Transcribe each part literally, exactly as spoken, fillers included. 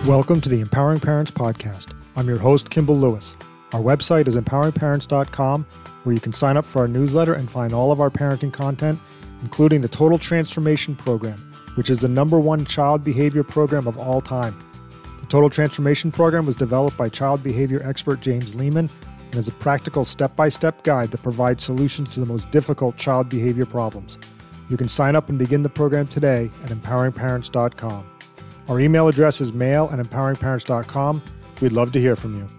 Welcome to the Empowering Parents Podcast. I'm your host, Kimball Lewis. Our website is empowering parents dot com, where you can sign up for our newsletter and find all of our parenting content, including the Total Transformation Program, which is the number one child behavior program of all time. The Total Transformation Program was developed by child behavior expert James Lehman and is a practical step-by-step guide that provides solutions to the most difficult child behavior problems. You can sign up and begin the program today at empowering parents dot com. Our email address is mail at empowering parents dot com. We'd love to hear from you.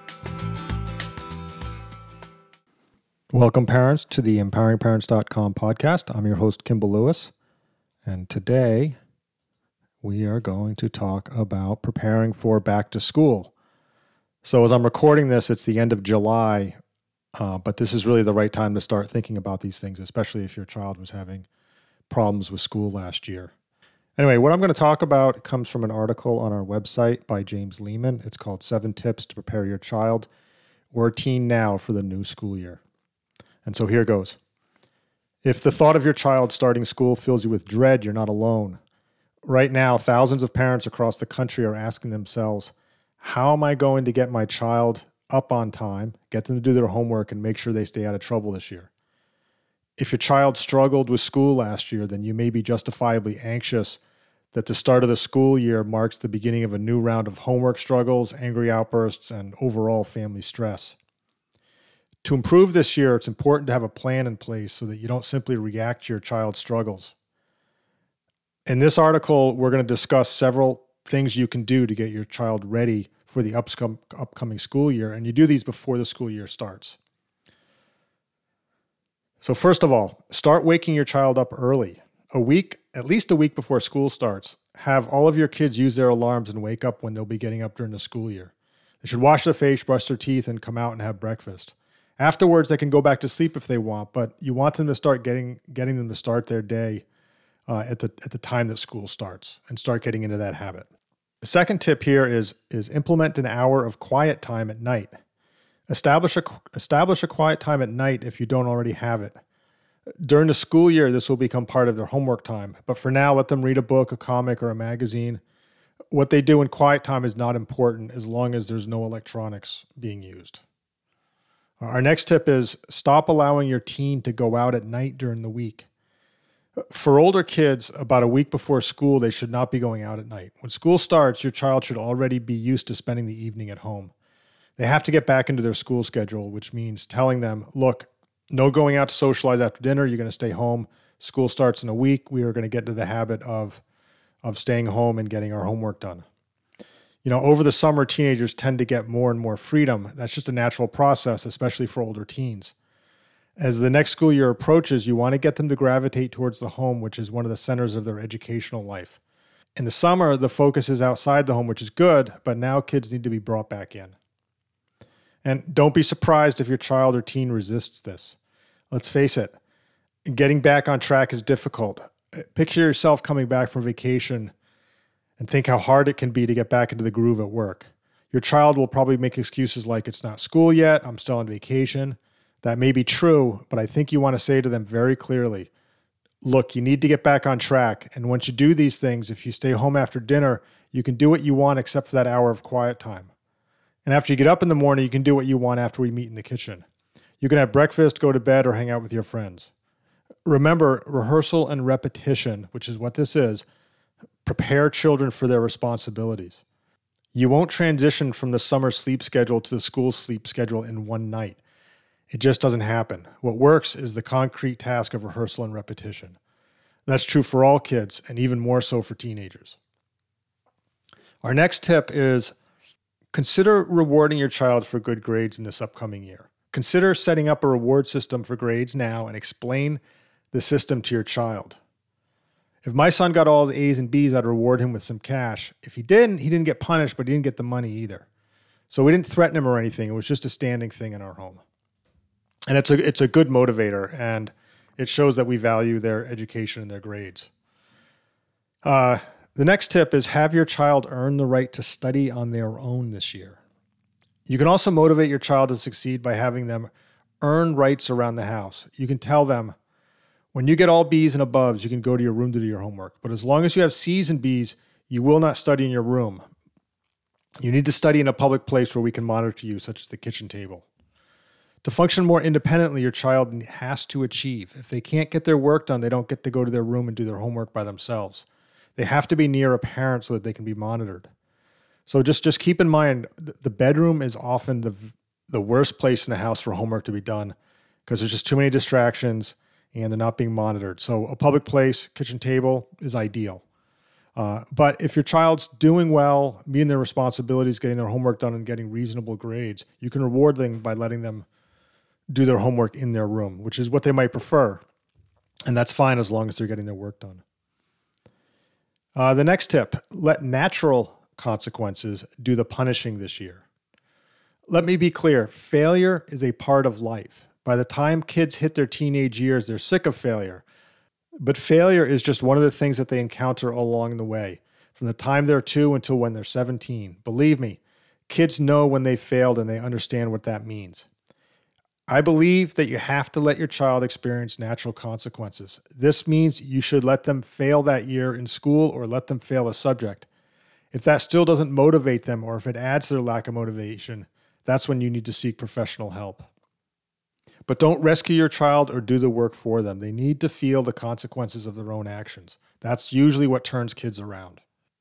Welcome, parents, to the empowering parents dot com podcast. I'm your host, Kimball Lewis, and today we are going to talk about preparing for back to school. So as I'm recording this, it's the end of July, uh, but this is really the right time to start thinking about these things, especially if your child was having problems with school last year. Anyway, what I'm going to talk about comes from an article on our website by James Lehman. It's called Seven Tips to Prepare Your Child or Teen Now for the New School Year. And so here goes. If the thought of your child starting school fills you with dread, you're not alone. Right now, thousands of parents across the country are asking themselves, how am I going to get my child up on time, get them to do their homework, and make sure they stay out of trouble this year? If your child struggled with school last year, then you may be justifiably anxious that the start of the school year marks the beginning of a new round of homework struggles, angry outbursts, and overall family stress. To improve this year, it's important to have a plan in place so that you don't simply react to your child's struggles. In this article, we're going to discuss several things you can do to get your child ready for the upcom- upcoming school year, and you do these before the school year starts. So first of all, start waking your child up early. A week, at least a week before school starts, have all of your kids use their alarms and wake up when they'll be getting up during the school year. They should wash their face, brush their teeth, and come out and have breakfast. Afterwards, they can go back to sleep if they want, but you want them to start getting getting them to start their day uh, at the at the time that school starts and start getting into that habit. The second tip here is, is implement an hour of quiet time at night. Establish a, establish a quiet time at night if you don't already have it. During the school year, this will become part of their homework time, but for now, let them read a book, a comic, or a magazine. What they do in quiet time is not important as long as there's no electronics being used. Our next tip is stop allowing your teen to go out at night during the week. For older kids, about a week before school, they should not be going out at night. When school starts, your child should already be used to spending the evening at home. They have to get back into their school schedule, which means telling them, look, no going out to socialize after dinner. You're going to stay home. School starts in a week. We are going to get into the habit of, of staying home and getting our homework done. You know, over the summer, teenagers tend to get more and more freedom. That's just a natural process, especially for older teens. As the next school year approaches, you want to get them to gravitate towards the home, which is one of the centers of their educational life. In the summer, the focus is outside the home, which is good, but now kids need to be brought back in. And don't be surprised if your child or teen resists this. Let's face it, getting back on track is difficult. Picture yourself coming back from vacation and think how hard it can be to get back into the groove at work. Your child will probably make excuses like, it's not school yet, I'm still on vacation. That may be true, but I think you want to say to them very clearly, look, you need to get back on track. And once you do these things, if you stay home after dinner, you can do what you want except for that hour of quiet time. And after you get up in the morning, you can do what you want after we meet in the kitchen. You can have breakfast, go to bed, or hang out with your friends. Remember, rehearsal and repetition, which is what this is, prepare children for their responsibilities. You won't transition from the summer sleep schedule to the school sleep schedule in one night. It just doesn't happen. What works is the concrete task of rehearsal and repetition. That's true for all kids, and even more so for teenagers. Our next tip is consider rewarding your child for good grades in this upcoming year. Consider setting up a reward system for grades now and explain the system to your child. If my son got all his A's and B's, I'd reward him with some cash. If he didn't, he didn't get punished, but he didn't get the money either. So we didn't threaten him or anything. It was just a standing thing in our home. And it's a it's a good motivator, and it shows that we value their education and their grades. Uh, the next tip is have your child earn the right to study on their own this year. You can also motivate your child to succeed by having them earn rights around the house. You can tell them, when you get all B's and aboves, you can go to your room to do your homework. But as long as you have C's and B's, you will not study in your room. You need to study in a public place where we can monitor you, such as the kitchen table. To function more independently, your child has to achieve. If they can't get their work done, they don't get to go to their room and do their homework by themselves. They have to be near a parent so that they can be monitored. So just, just keep in mind, the bedroom is often the, the worst place in the house for homework to be done because there's just too many distractions and they're not being monitored. So a public place, kitchen table is ideal. Uh, but if your child's doing well, meeting their responsibilities, getting their homework done, and getting reasonable grades, you can reward them by letting them do their homework in their room, which is what they might prefer. And that's fine as long as they're getting their work done. Uh, the next tip, let natural consequences do the punishing this year. Let me be clear, failure is a part of life. By the time kids hit their teenage years, they're sick of failure. But failure is just one of the things that they encounter along the way, from the time they're two until when they're seventeen. Believe me, kids know when they failed and they understand what that means. I believe that you have to let your child experience natural consequences. This means you should let them fail that year in school or let them fail a subject. If that still doesn't motivate them or if it adds to their lack of motivation, that's when you need to seek professional help. But don't rescue your child or do the work for them. They need to feel the consequences of their own actions. That's usually what turns kids around.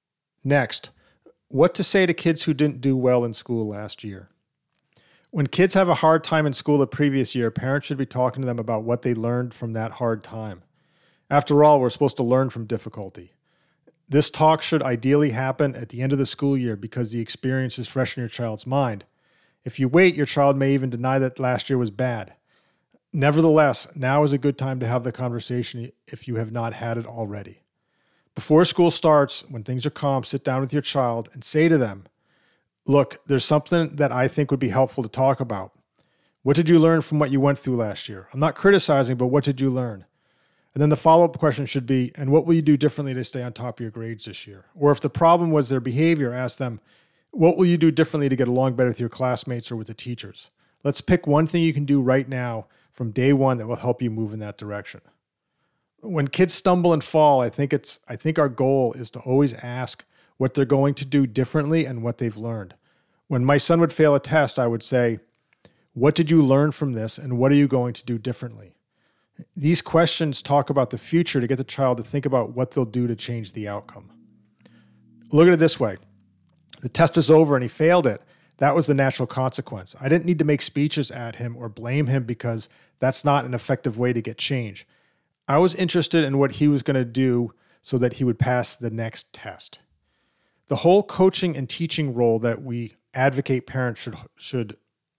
Next, what to say to kids who didn't do well in school last year. When kids have a hard time in school the previous year, parents should be talking to them about what they learned from that hard time. After all, we're supposed to learn from difficulty. This talk should ideally happen at the end of the school year because the experience is fresh in your child's mind. If you wait, your child may even deny that last year was bad. Nevertheless, now is a good time to have the conversation if you have not had it already. Before school starts, when things are calm, sit down with your child and say to them, look, there's something that I think would be helpful to talk about. What did you learn from what you went through last year? I'm not criticizing, but what did you learn? And then the follow-up question should be, and what will you do differently to stay on top of your grades this year? Or if the problem was their behavior, ask them, what will you do differently to get along better with your classmates or with the teachers? Let's pick one thing you can do right now from day one that will help you move in that direction. When kids stumble and fall, I think it's I think our goal is to always ask what they're going to do differently and what they've learned. When my son would fail a test, I would say, what did you learn from this and what are you going to do differently? These questions talk about the future to get the child to think about what they'll do to change the outcome. Look at it this way. The test was over and he failed it. That was the natural consequence. I didn't need to make speeches at him or blame him because that's not an effective way to get change. I was interested in what he was going to do so that he would pass the next test. The whole coaching and teaching role that we advocate parents should should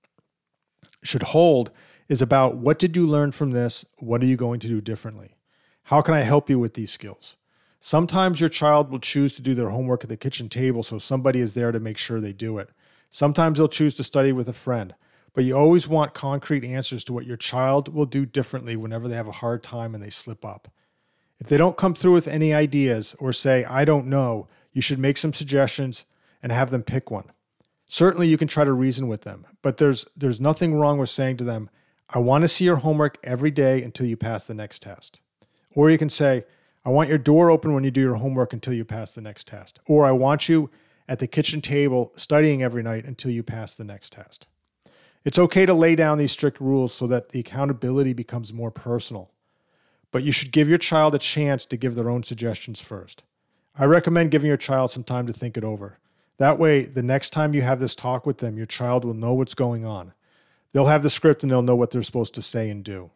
should hold is about what did you learn from this? What are you going to do differently? How can I help you with these skills? Sometimes your child will choose to do their homework at the kitchen table so somebody is there to make sure they do it. Sometimes they'll choose to study with a friend, but you always want concrete answers to what your child will do differently whenever they have a hard time and they slip up. If they don't come through with any ideas or say, I don't know, you should make some suggestions and have them pick one. Certainly you can try to reason with them, but there's there's nothing wrong with saying to them, I want to see your homework every day until you pass the next test. Or you can say, I want your door open when you do your homework until you pass the next test. Or I want you at the kitchen table studying every night until you pass the next test. It's okay to lay down these strict rules so that the accountability becomes more personal. But you should give your child a chance to give their own suggestions first. I recommend giving your child some time to think it over. That way, the next time you have this talk with them, your child will know what's going on. They'll have the script and they'll know what they're supposed to say and do.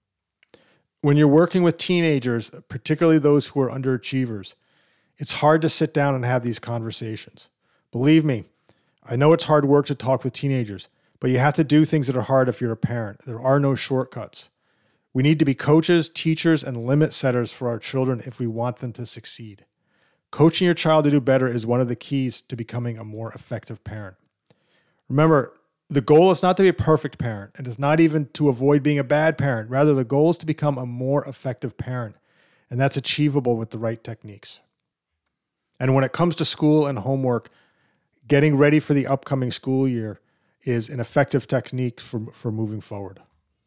When you're working with teenagers, particularly those who are underachievers, it's hard to sit down and have these conversations. Believe me, I know it's hard work to talk with teenagers, but you have to do things that are hard if you're a parent. There are no shortcuts. We need to be coaches, teachers, and limit setters for our children if we want them to succeed. Coaching your child to do better is one of the keys to becoming a more effective parent. Remember, the goal is not to be a perfect parent, and it's not even to avoid being a bad parent. Rather, the goal is to become a more effective parent, and that's achievable with the right techniques. And when it comes to school and homework, getting ready for the upcoming school year is an effective technique for, for moving forward.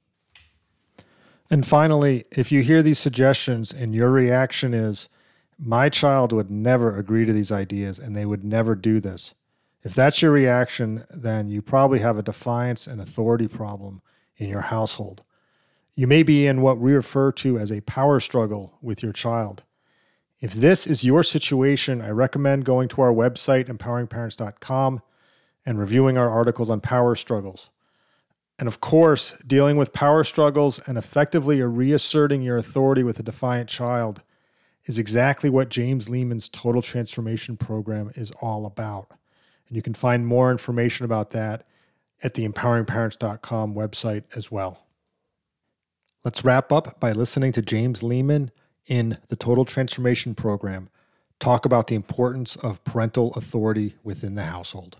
And finally, if you hear these suggestions and your reaction is, my child would never agree to these ideas and they would never do this, If that's your reaction, then you probably have a defiance and authority problem in your household. You may be in what we refer to as a power struggle with your child. If this is your situation, I recommend going to our website, empowering parents dot com, and reviewing our articles on power struggles. And of course, dealing with power struggles and effectively reasserting your authority with a defiant child is exactly what James Lehman's Total Transformation Program is all about. And you can find more information about that at the empowering parents dot com website as well. Let's wrap up by listening to James Lehman in the Total Transformation Program talk about the importance of parental authority within the household.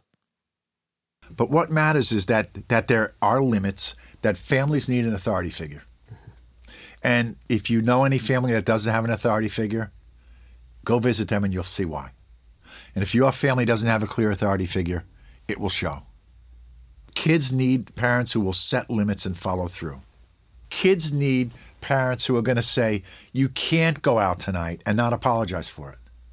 But what matters is that that there are limits, that families need an authority figure. And if you know any family that doesn't have an authority figure, go visit them and you'll see why. And if your family doesn't have a clear authority figure, it will show. Kids need parents who will set limits and follow through. Kids need parents who are going to say, you can't go out tonight, and not apologize for it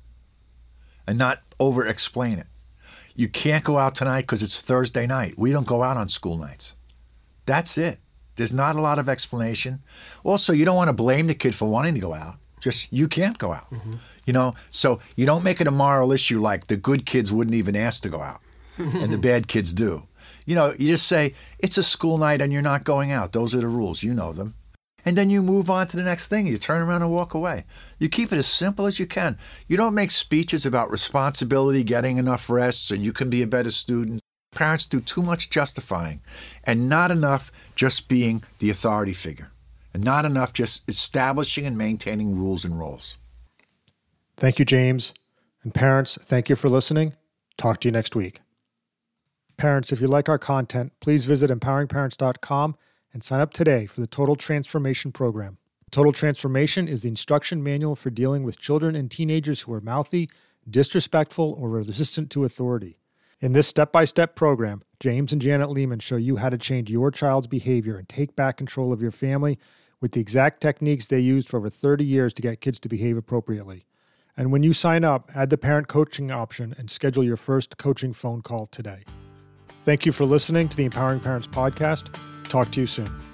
and not over-explain it. You can't go out tonight because it's Thursday night. We don't go out on school nights. That's it. There's not a lot of explanation. Also, you don't want to blame the kid for wanting to go out. Just, you can't go out. Mm-hmm. You know, so you don't make it a moral issue like the good kids wouldn't even ask to go out and the bad kids do. You know, you just say, it's a school night and you're not going out. Those are the rules. You know them. And then you move on to the next thing. You turn around and walk away. You keep it as simple as you can. You don't make speeches about responsibility, getting enough rest so you can be a better student. Parents do too much justifying and not enough just being the authority figure and not enough just establishing and maintaining rules and roles. Thank you, James. And parents, thank you for listening. Talk to you next week. Parents, if you like our content, please visit empowering parents dot com and sign up today for the Total Transformation Program. Total Transformation is the instruction manual for dealing with children and teenagers who are mouthy, disrespectful, or resistant to authority. In this step-by-step program, James and Janet Lehman show you how to change your child's behavior and take back control of your family with the exact techniques they used for over thirty years to get kids to behave appropriately. And when you sign up, add the parent coaching option and schedule your first coaching phone call today. Thank you for listening to the Empowering Parents Podcast. Talk to you soon.